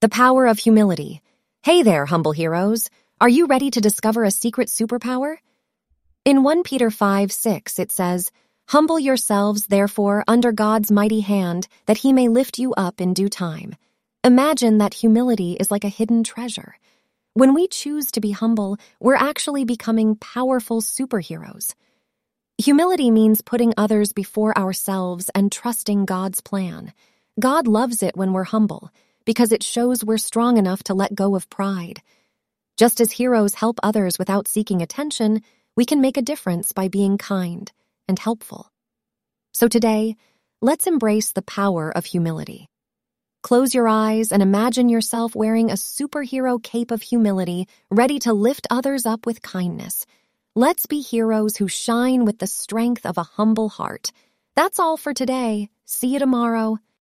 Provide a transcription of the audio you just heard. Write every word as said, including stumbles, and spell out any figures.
The power of humility. Hey there, humble heroes. Are you ready to discover a secret superpower? In First Peter five six, it says, "Humble yourselves, therefore, under God's mighty hand, that he may lift you up in due time." Imagine that humility is like a hidden treasure. When we choose to be humble, we're actually becoming powerful superheroes. Humility means putting others before ourselves and trusting God's plan. God loves it when we're humble, because it shows we're strong enough to let go of pride. Just as heroes help others without seeking attention, we can make a difference by being kind and helpful. So today, let's embrace the power of humility. Close your eyes and imagine yourself wearing a superhero cape of humility, ready to lift others up with kindness. Let's be heroes who shine with the strength of a humble heart. That's all for today. See you tomorrow.